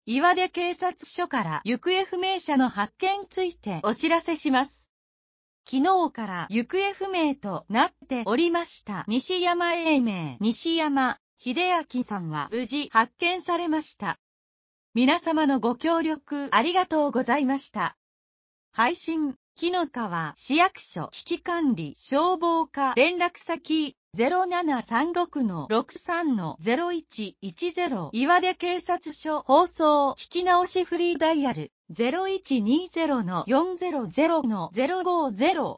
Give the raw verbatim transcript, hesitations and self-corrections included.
岩出警察署から行方不明者の発見についてお知らせします。昨日から行方不明となっておりました西山永明、西山秀明さんは無事発見されました。皆様のご協力ありがとうございました。配信、紀の川市役所危機管理消防課連絡先 ゼロななさんろくのろくさんのゼロいちいちゼロ 岩出警察署放送聞き直しフリーダイヤル ゼロいちにゼロのよんゼロゼロのゼロごゼロ